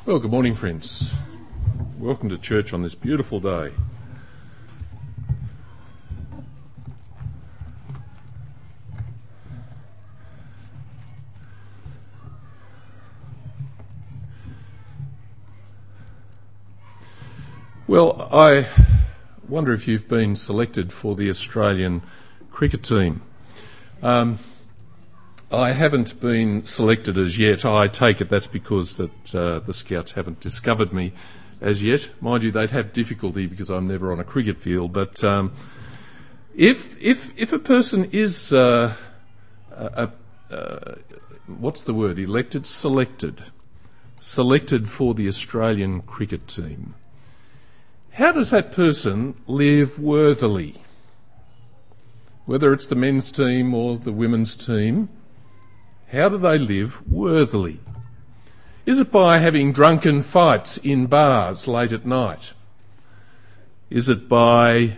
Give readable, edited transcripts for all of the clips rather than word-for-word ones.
Well, good morning, friends. Welcome to church on this beautiful day. Well, I wonder if you've been selected for the Australian cricket team. I haven't been selected as yet. I take it that's because that the Scouts haven't discovered me as yet. Mind you, they'd have difficulty because I'm never on a cricket field. But if a person is selected for the Australian cricket team, how does that person live worthily? Whether it's the men's team or the women's team, how do they live worthily? Is it by having drunken fights in bars late at night? Is it by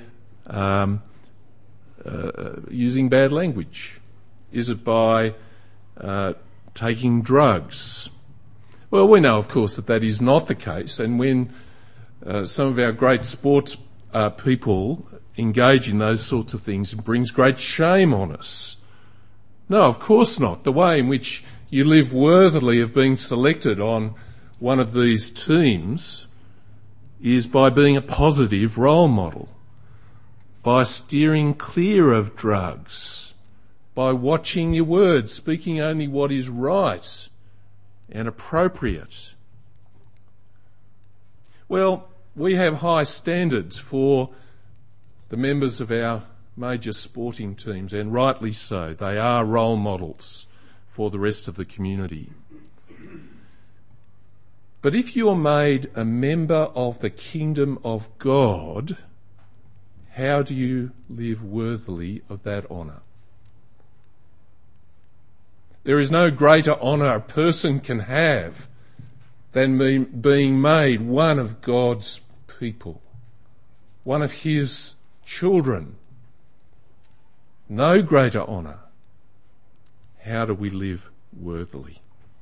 using bad language? Is it by taking drugs? Well, we know, of course, that is not the case, and when some of our great sports people engage in those sorts of things, it brings great shame on us. No, of course not. The way in which you live worthily of being selected on one of these teams is by being a positive role model, by steering clear of drugs, by watching your words, speaking only what is right and appropriate. Well, we have high standards for the members of our major sporting teams, and rightly so. They are role models for the rest of the community. But if you're made a member of the kingdom of God, how do you live worthily of that honour? There is no greater honour a person can have than being made one of God's people, one of his children. No greater honour. How do we live worthily?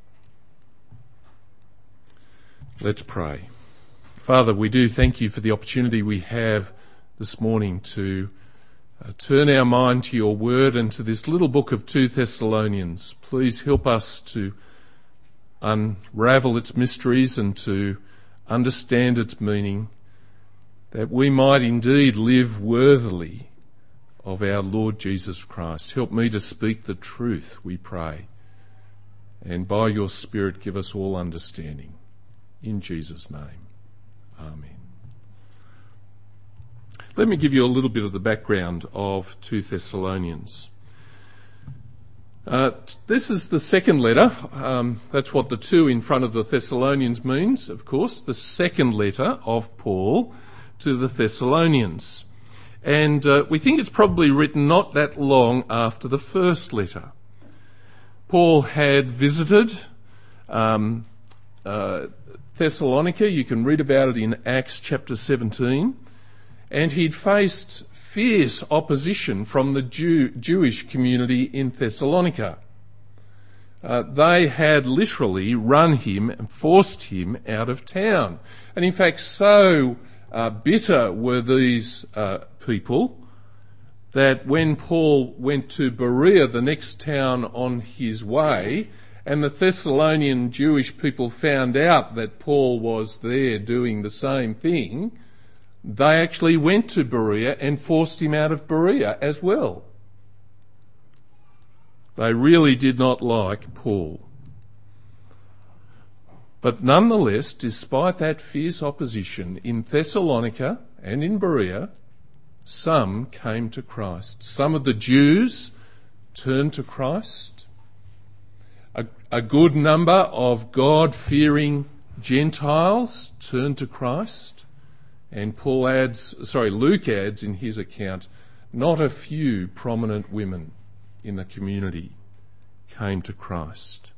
Let's pray. Father, we do thank you for the opportunity we have this morning to turn our mind to your word and to this little book of 2 Thessalonians. Please help us to unravel its mysteries and to understand its meaning, that we might indeed live worthily of our Lord Jesus Christ. Help me to speak the truth, we pray, and by your Spirit give us all understanding. In Jesus' name, amen. Let me give you a little bit of the background of 2 Thessalonians. This is the second letter. That's what the 2 in front of the Thessalonians means, of course, the second letter of Paul to the Thessalonians. And we think it's probably written not that long after the first letter. Paul had visited Thessalonica. You can read about it in Acts chapter 17. And he'd faced fierce opposition from the Jewish community in Thessalonica. They had literally run him and forced him out of town. And in fact, so bitter were these people that when Paul went to Berea, the next town on his way, and the Thessalonian Jewish people found out that Paul was there doing the same thing, they actually went to Berea and forced him out of Berea as well. They really did not like Paul. But nonetheless, despite that fierce opposition in Thessalonica and in Berea, some came to Christ. Some of the Jews turned to Christ. A good number of God-fearing Gentiles turned to Christ. And Luke adds in his account, not a few prominent women in the community came to Christ.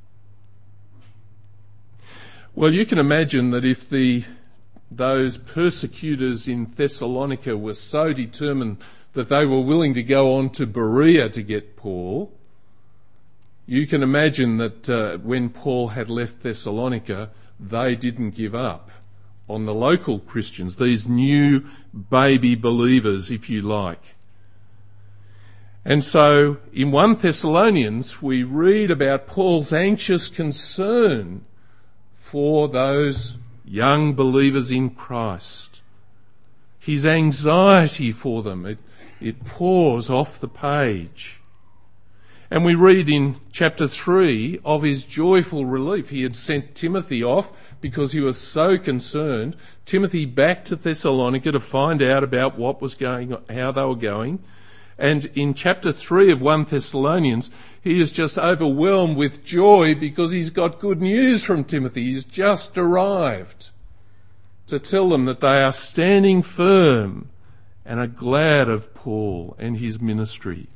Well, you can imagine that if those persecutors in Thessalonica were so determined that they were willing to go on to Berea to get Paul, you can imagine that when Paul had left Thessalonica, they didn't give up on the local Christians, these new baby believers, if you like. And so in 1 Thessalonians, we read about Paul's anxious concern for those young believers in Christ. His anxiety for them, it pours off the page. And we read in chapter 3 of his joyful relief. He had sent Timothy off because he was so concerned. Timothy back to Thessalonica to find out about what was going on, how they were going. And in chapter 3 of 1 Thessalonians, he is just overwhelmed with joy because he's got good news from Timothy. He's just arrived to tell them that they are standing firm and are glad of Paul and his ministry.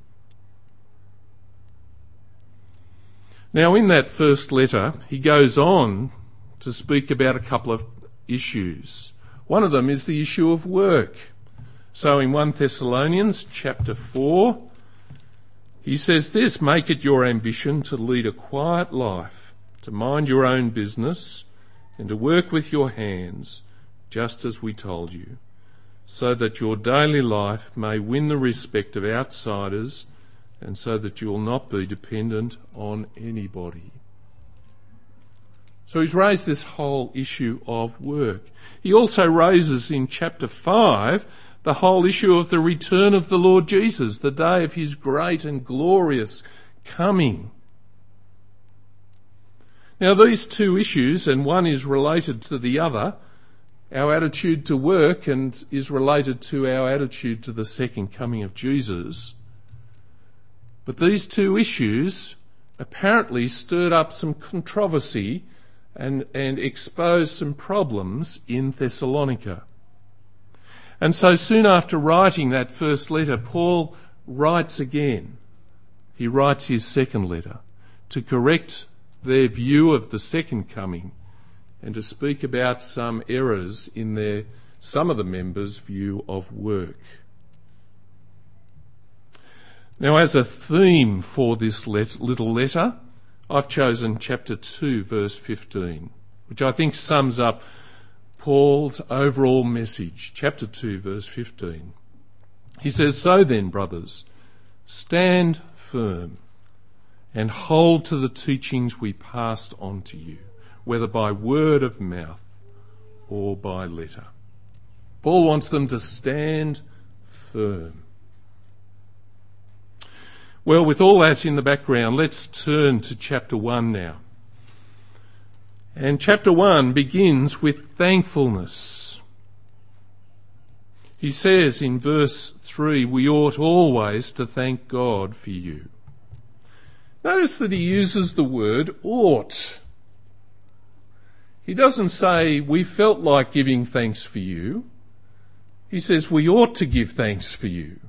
Now, in that first letter, he goes on to speak about a couple of issues. One of them is the issue of work. So in 1 Thessalonians chapter 4, he says this: "Make it your ambition to lead a quiet life, to mind your own business, and to work with your hands, just as we told you, so that your daily life may win the respect of outsiders, and so that you will not be dependent on anybody." So he's raised this whole issue of work. He also raises in chapter 5 the whole issue of the return of the Lord Jesus, the day of his great and glorious coming. Now these two issues, and one is related to the other, our attitude to work, and is related to our attitude to the second coming of Jesus. But these two issues apparently stirred up some controversy and exposed some problems in Thessalonica. And so soon after writing that first letter, Paul writes again. He writes his second letter to correct their view of the second coming and to speak about some errors in some of the members' view of work. Now, as a theme for this little letter, I've chosen chapter 2, verse 15, which I think sums up Paul's overall message. Chapter 2, verse 15. He says, "So then, brothers, stand firm and hold to the teachings we passed on to you, whether by word of mouth or by letter." Paul wants them to stand firm. Well, with all that in the background, let's turn to chapter 1 now. And chapter 1 begins with thankfulness. He says in verse 3, "We ought always to thank God for you." Notice that he uses the word ought. He doesn't say, "We felt like giving thanks for you." He says, "We ought to give thanks for you."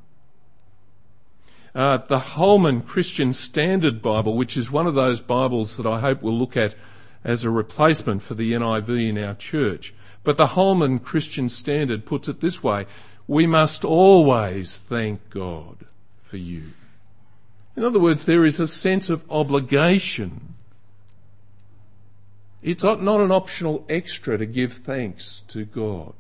The Holman Christian Standard Bible, which is one of those Bibles that I hope we'll look at as a replacement for the NIV in our church, but the Holman Christian Standard puts it this way: "We must always thank God for you." In other words, there is a sense of obligation. It's not an optional extra to give thanks to God.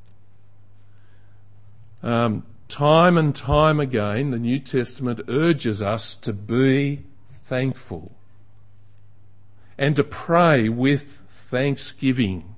Time and time again, the New Testament urges us to be thankful and to pray with thanksgiving.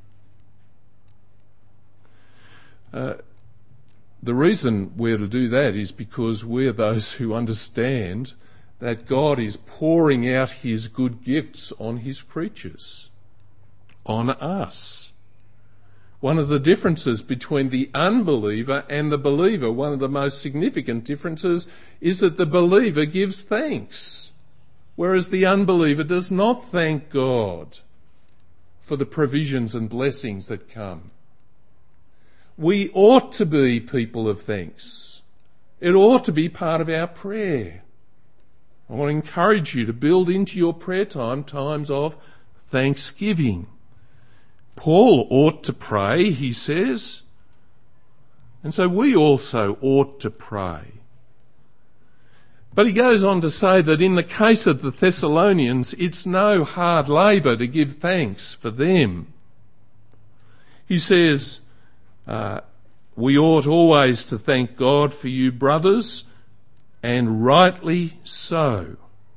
The reason we're to do that is because we're those who understand that God is pouring out his good gifts on his creatures, on us. One of the differences between the unbeliever and the believer, one of the most significant differences, is that the believer gives thanks, whereas the unbeliever does not thank God for the provisions and blessings that come. We ought to be people of thanks. It ought to be part of our prayer. I want to encourage you to build into your prayer time times of thanksgiving. Paul ought to pray, he says, and so we also ought to pray. But he goes on to say that in the case of the Thessalonians, it's no hard labour to give thanks for them. He says, we ought always to thank God for you, brothers, and rightly so.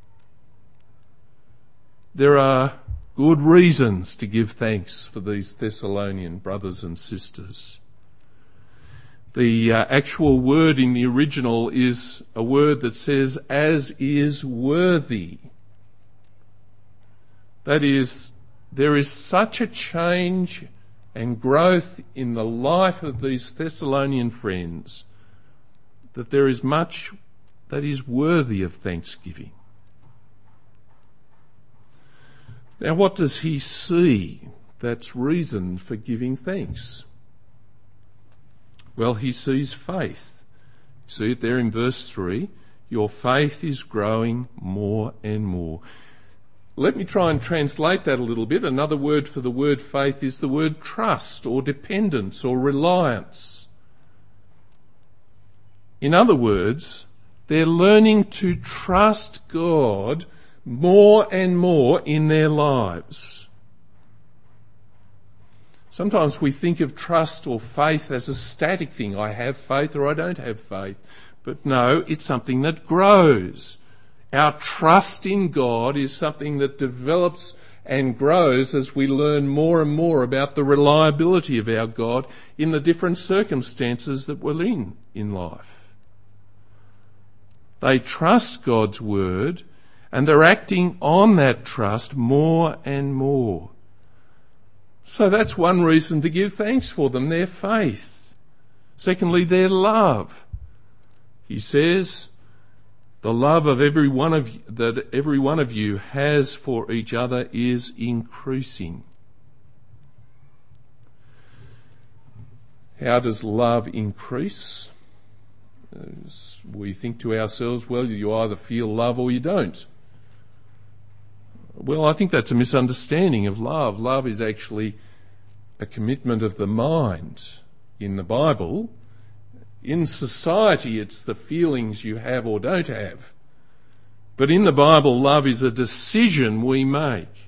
There are good reasons to give thanks for these Thessalonian brothers and sisters. The actual word in the original is a word that says, as is worthy. That is, there is such a change and growth in the life of these Thessalonian friends that there is much that is worthy of thanksgiving. Now, what does he see that's reason for giving thanks? Well, he sees faith. See it there in verse 3. Your faith is growing more and more. Let me try and translate that a little bit. Another word for the word faith is the word trust or dependence or reliance. In other words, they're learning to trust God more and more in their lives. Sometimes we think of trust or faith as a static thing. I have faith or I don't have faith. But no, it's something that grows. Our trust in God is something that develops and grows as we learn more and more about the reliability of our God in the different circumstances that we're in life. They trust God's word, and they're acting on that trust more and more. So that's one reason to give thanks for them, their faith. Secondly, their love. He says, the love of every one of you has for each other is increasing. How does love increase? We think to ourselves, well, you either feel love or you don't. Well, I think that's a misunderstanding of love. Love is actually a commitment of the mind. In the Bible, in society, it's the feelings you have or don't have. But in the Bible, love is a decision we make.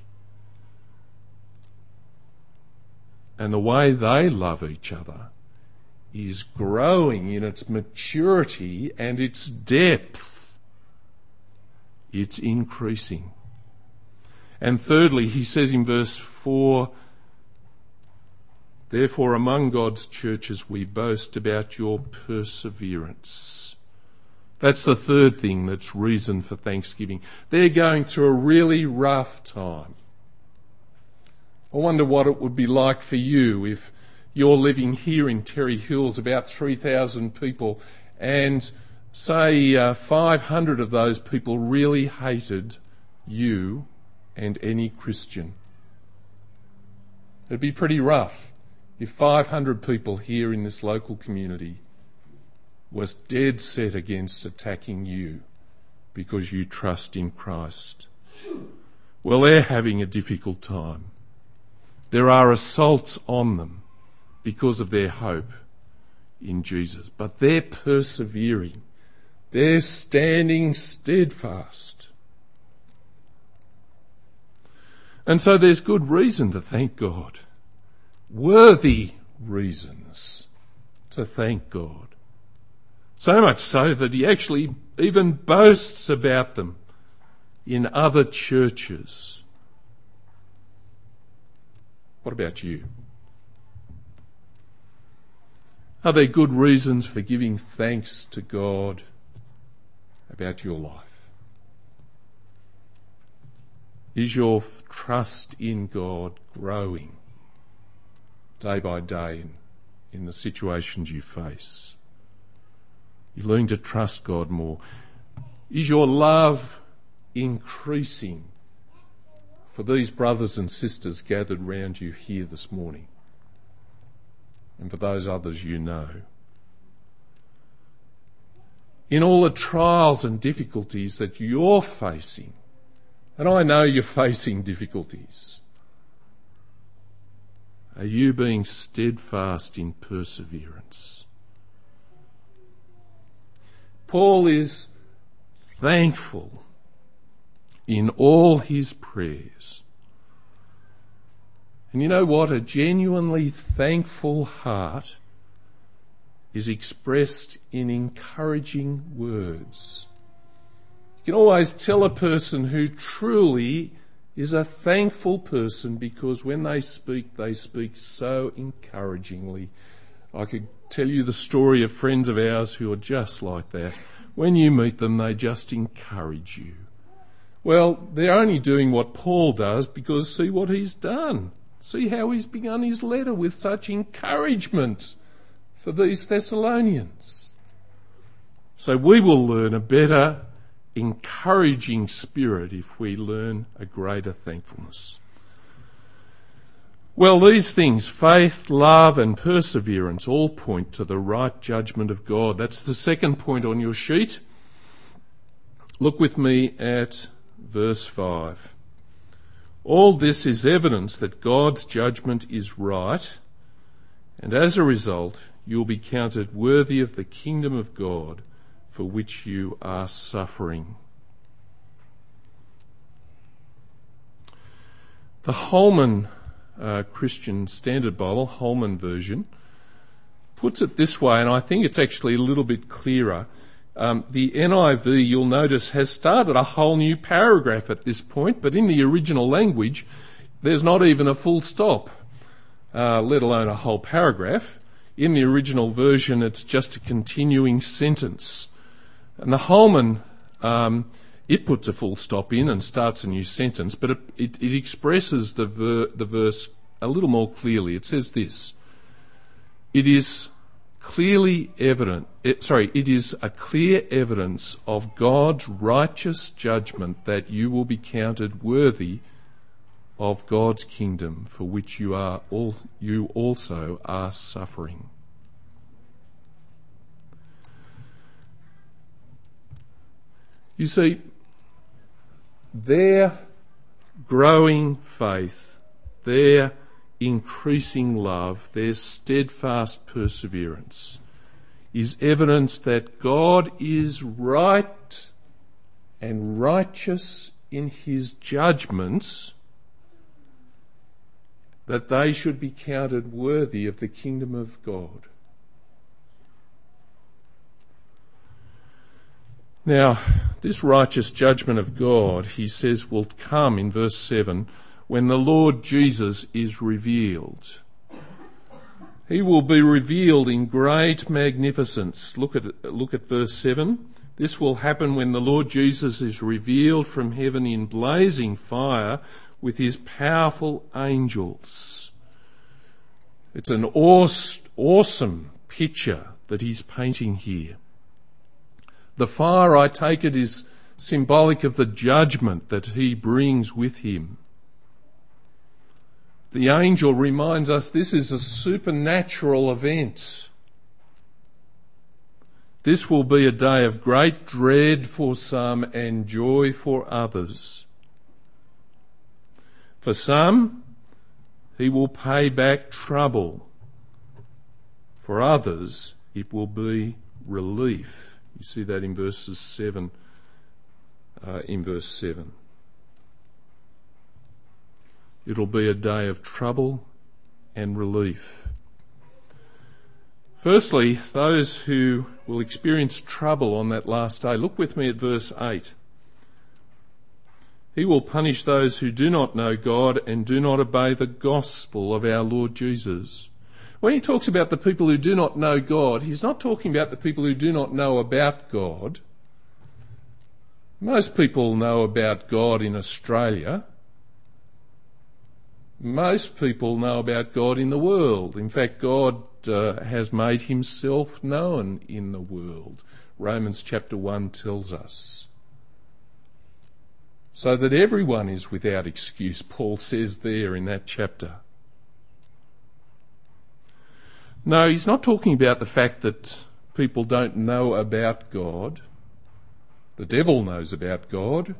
And the way they love each other is growing in its maturity and its depth. It's increasing. And thirdly, he says in verse 4, therefore among God's churches we boast about your perseverance. That's the third thing that's reason for thanksgiving. They're going through a really rough time. I wonder what it would be like for you if you're living here in Terry Hills, about 3,000 people, and say 500 of those people really hated you and any Christian. It'd be pretty rough if 500 people here in this local community was dead set against attacking you because you trust in Christ. Well, they're having a difficult time. There are assaults on them because of their hope in Jesus, but they're persevering. They're standing steadfast. And so there's good reason to thank God. Worthy reasons to thank God. So much so that he actually even boasts about them in other churches. What about you? Are there good reasons for giving thanks to God about your life? Is your trust in God growing day by day in the situations you face? You're learning to trust God more. Is your love increasing for these brothers and sisters gathered round you here this morning, and for those others you know? In all the trials and difficulties that you're facing, and I know you're facing difficulties, are you being steadfast in perseverance? Paul is thankful in all his prayers. And you know what? A genuinely thankful heart is expressed in encouraging words. You can always tell a person who truly is a thankful person because when they speak so encouragingly. I could tell you the story of friends of ours who are just like that. When you meet them, they just encourage you. Well, they're only doing what Paul does because see what he's done. See how he's begun his letter with such encouragement for these Thessalonians. So we will learn a better encouraging spirit if we learn a greater thankfulness. Well, these things, faith, love and perseverance, all point to the right judgment of God. That's the second point on your sheet. Look with me at verse 5. All this is evidence that God's judgment is right, and as a result, you'll be counted worthy of the kingdom of God for which you are suffering. The Holman Christian Standard Bible, Holman version, puts it this way, and I think it's actually a little bit clearer. The NIV, you'll notice, has started a whole new paragraph at this point, but in the original language, there's not even a full stop, let alone a whole paragraph. In the original version, it's just a continuing sentence. And the Holman, it puts a full stop in and starts a new sentence, but it expresses the verse a little more clearly. It says this: It is a clear evidence of God's righteous judgment that you will be counted worthy of God's kingdom for which you also are suffering. You see, their growing faith, their increasing love, their steadfast perseverance is evidence that God is right and righteous in his judgments, that they should be counted worthy of the kingdom of God. Now, this righteous judgment of God, he says, will come in verse 7 when the Lord Jesus is revealed. He will be revealed in great magnificence. Look at verse 7. This will happen when the Lord Jesus is revealed from heaven in blazing fire with his powerful angels. It's an awesome picture that he's painting here. The fire, I take it, is symbolic of the judgment that he brings with him. The angel reminds us this is a supernatural event. This will be a day of great dread for some and joy for others. For some, he will pay back trouble. For others, it will be relief. You see that in verse 7. It'll be a day of trouble and relief. Firstly, those who will experience trouble on that last day. Look with me at verse 8. He will punish those who do not know God and do not obey the gospel of our Lord Jesus. When he talks about the people who do not know God, he's not talking about the people who do not know about God. Most people know about God in Australia. Most people know about God in the world. In fact, God has made himself known in the world. Romans chapter 1 tells us. So that everyone is without excuse, Paul says there in that chapter. No, he's not talking about the fact that people don't know about God. The devil knows about God.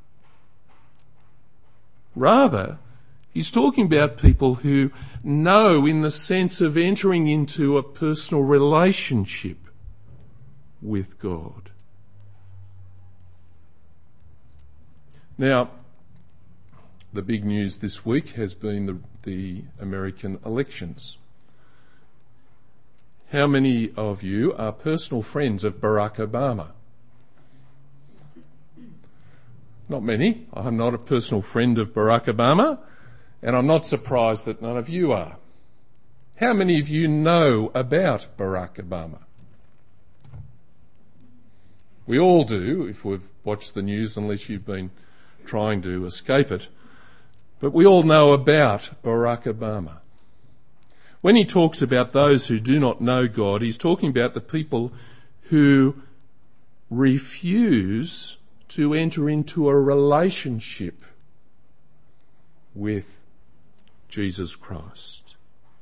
Rather, he's talking about people who know in the sense of entering into a personal relationship with God. Now, the big news this week has been the American elections. How many of you are personal friends of Barack Obama? Not many. I'm not a personal friend of Barack Obama, and I'm not surprised that none of you are. How many of you know about Barack Obama? We all do, if we've watched the news, unless you've been trying to escape it. But we all know about Barack Obama. When he talks about those who do not know God, he's talking about the people who refuse to enter into a relationship with Jesus Christ.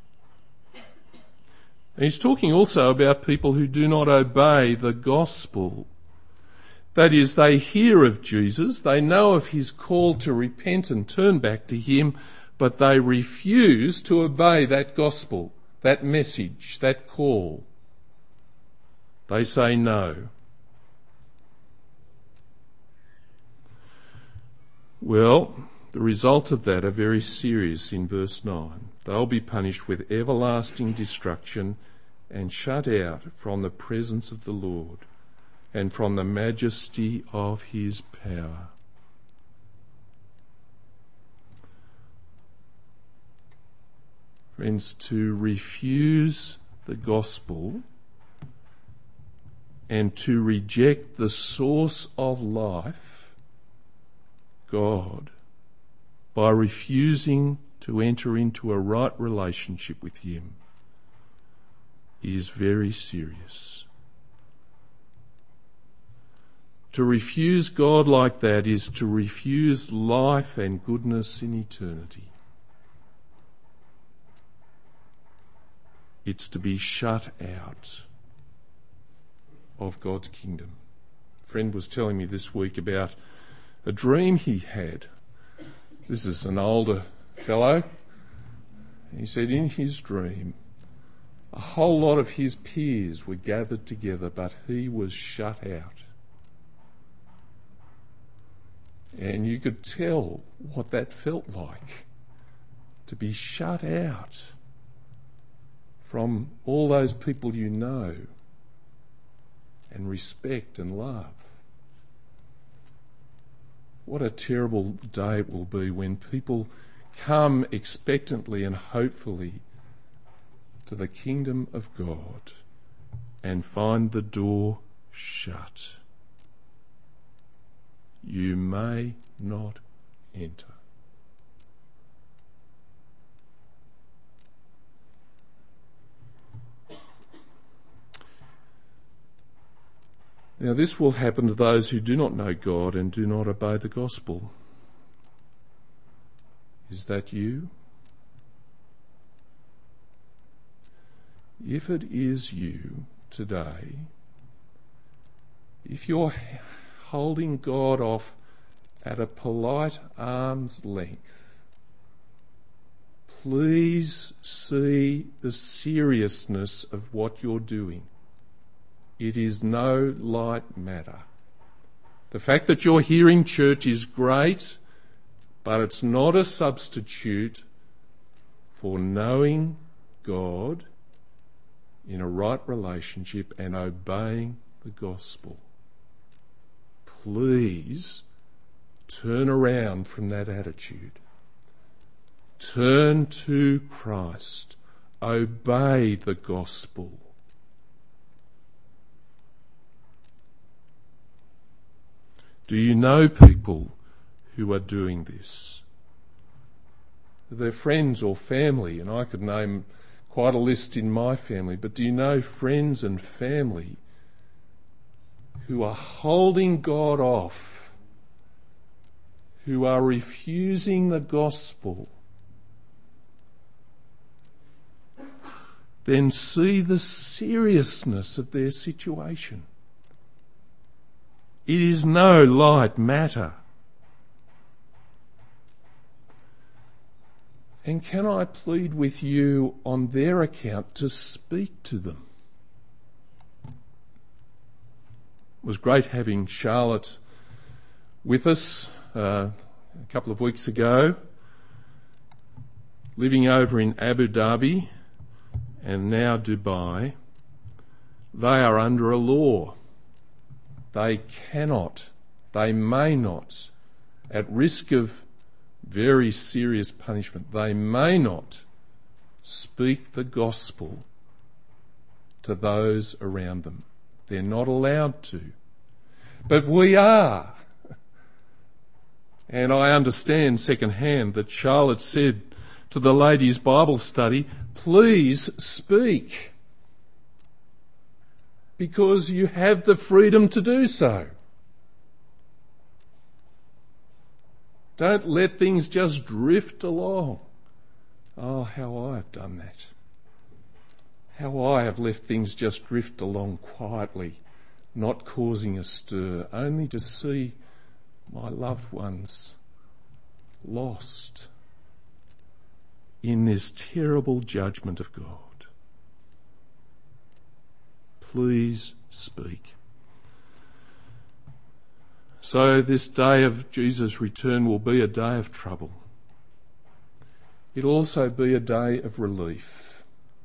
And he's talking also about people who do not obey the gospel. That is, they hear of Jesus, they know of his call to repent and turn back to him, but they refuse to obey that gospel, that message, that call. They say no. Well, the results of that are very serious in verse 9. They'll be punished with everlasting destruction and shut out from the presence of the Lord and from the majesty of his power. Friends, to refuse the gospel and to reject the source of life, God, by refusing to enter into a right relationship with him, is very serious. To refuse God like that is to refuse life and goodness in eternity. It's to be shut out of God's kingdom. A friend was telling me this week about a dream he had. This is an older fellow. He said in his dream, a whole lot of his peers were gathered together, but he was shut out. And you could tell what that felt like, to be shut out from all those people you know and respect and love. What a terrible day it will be when people come expectantly and hopefully to the kingdom of God and find the door shut. You may not enter. Now, this will happen to those who do not know God and do not obey the gospel. Is that you? If it is you today, if you're holding God off at a polite arm's length, please see the seriousness of what you're doing. It is no light matter. The fact that you're here in church is great, but it's not a substitute for knowing God in a right relationship and obeying the gospel. Please turn around from that attitude. Turn to Christ. Obey the gospel. Do you know people who are doing this? They're friends or family, and I could name quite a list in my family, but do you know friends and family who are holding God off, who are refusing the gospel? Then see the seriousness of their situation. It is no light matter. And can I plead with you on their account to speak to them? It was great having Charlotte with us a couple of weeks ago. living over in Abu Dhabi and now Dubai, they are under a law. They cannot, they may not, at risk of very serious punishment, they may not speak the gospel to those around them. They're not allowed to. But we are. And I understand secondhand that Charlotte said to the ladies' Bible study, please speak, because you have the freedom to do so. Don't let things just drift along. Oh, how I have done that. How I have left things just drift along quietly, not causing a stir, only to see my loved ones lost in this terrible judgment of God. Please speak. So this day of Jesus' return will be a day of trouble. It'll also be a day of relief.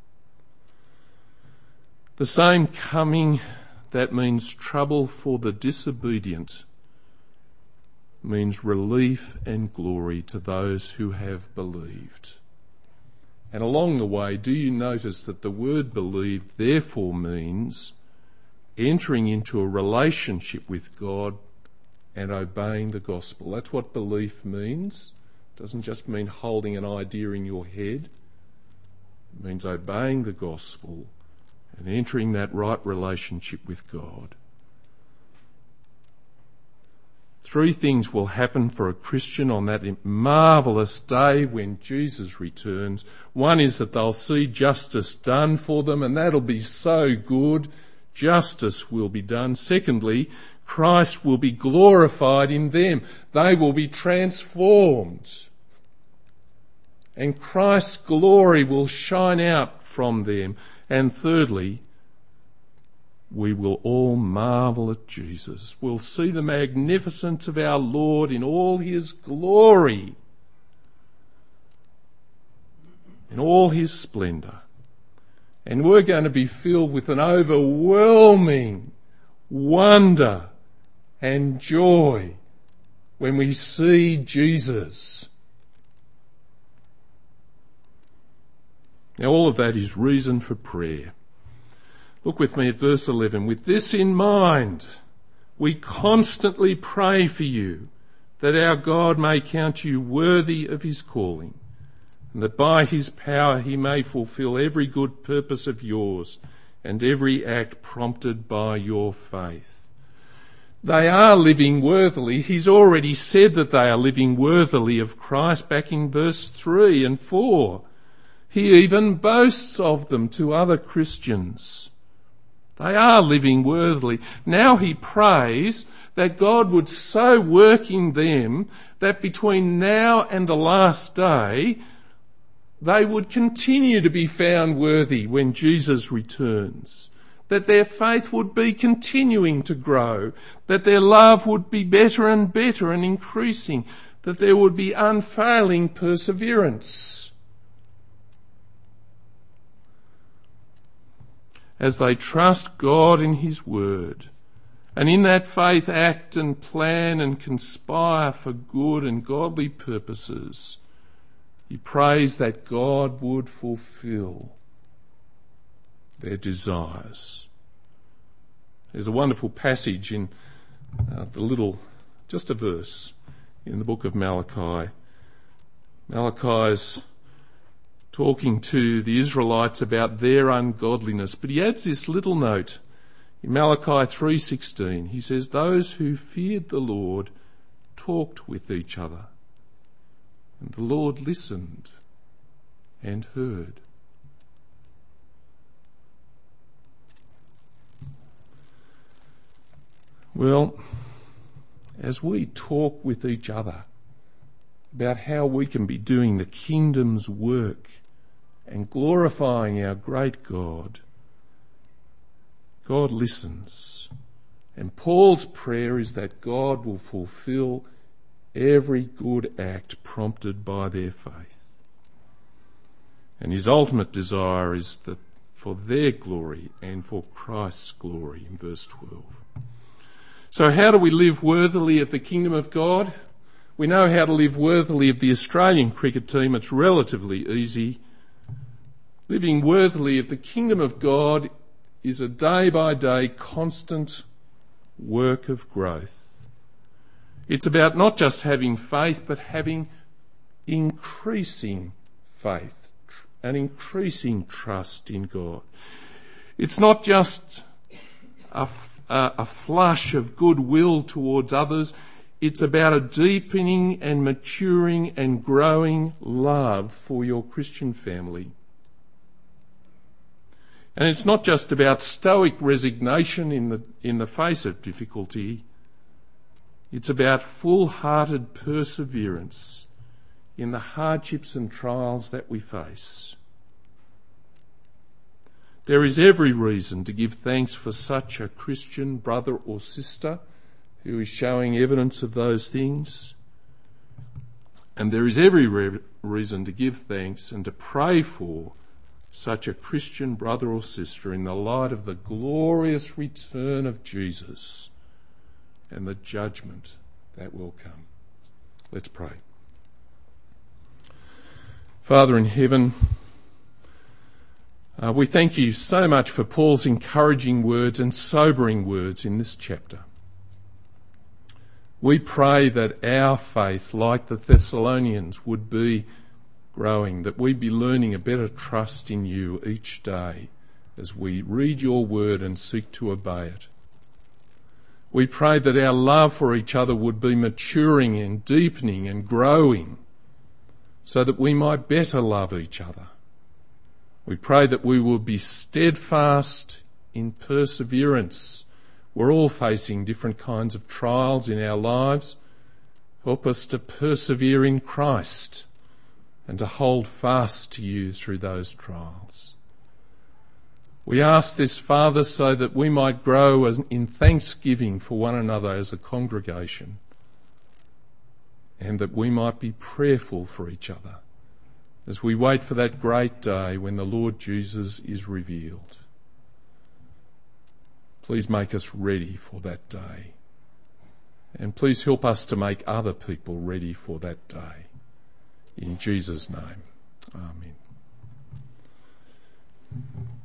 The same coming that means trouble for the disobedient means relief and glory to those who have believed. And along the way, do you notice that the word believed therefore means entering into a relationship with God and obeying the gospel? That's what belief means. It doesn't just mean holding an idea in your head. It means obeying the gospel and entering that right relationship with God. 3 things will happen for a Christian on that marvellous day when Jesus returns. One is that they'll see justice done for them, and that'll be so good. Justice will be done. Secondly, Christ will be glorified in them. They will be transformed. And Christ's glory will shine out from them. And thirdly, we will all marvel at Jesus. We'll see the magnificence of our Lord in all his glory, in all his splendour. And we're going to be filled with an overwhelming wonder and joy when we see Jesus. Now, all of that is reason for prayer. Look with me at verse 11. With this in mind, we constantly pray for you, that our God may count you worthy of his calling, and that by his power he may fulfill every good purpose of yours and every act prompted by your faith. They are living worthily. He's already said that they are living worthily of Christ back in verse 3 and 4. He even boasts of them to other Christians. They are living worthily. Now he prays that God would so work in them that between now and the last day, they would continue to be found worthy when Jesus returns. That their faith would be continuing to grow. That their love would be better and better and increasing. That there would be unfailing perseverance. As they trust God in his word, and in that faith act and plan and conspire for good and godly purposes, he prays that God would fulfill their desires. There's a wonderful passage in just a verse in the book of Malachi. Malachi's talking to the Israelites about their ungodliness, but he adds this little note in Malachi 3:16. He says, those who feared the Lord talked with each other, and the Lord listened and heard. Well, as we talk with each other about how we can be doing the kingdom's work and glorifying our great God, God listens. And Paul's prayer is that God will fulfill every good act prompted by their faith. And his ultimate desire is that for their glory and for Christ's glory in verse 12. So how do we live worthily of the kingdom of God? We know how to live worthily of the Australian cricket team. It's relatively easy. Living worthily of the kingdom of God is a day-by-day constant work of growth. It's about not just having faith, but having increasing faith and increasing trust in God. It's not just a flush of goodwill towards others. It's about a deepening and maturing and growing love for your Christian family. And it's not just about stoic resignation in the face of difficulty. It's about full-hearted perseverance in the hardships and trials that we face. There is every reason to give thanks for such a Christian brother or sister who is showing evidence of those things. And there is every reason to give thanks and to pray for such a Christian brother or sister in the light of the glorious return of Jesus and the judgment that will come. Let's pray. Father in heaven, we thank you so much for Paul's encouraging words and sobering words in this chapter. We pray that our faith, like the Thessalonians, would be growing, that we'd be learning a better trust in you each day as we read your word and seek to obey it. We pray that our love for each other would be maturing and deepening and growing so that we might better love each other. We pray that we will be steadfast in perseverance. We're all facing different kinds of trials in our lives. Help us to persevere in Christ and to hold fast to you through those trials. We ask this, Father, so that we might grow in thanksgiving for one another as a congregation, and that we might be prayerful for each other as we wait for that great day when the Lord Jesus is revealed. Please make us ready for that day. And please help us to make other people ready for that day. In Jesus' name, amen.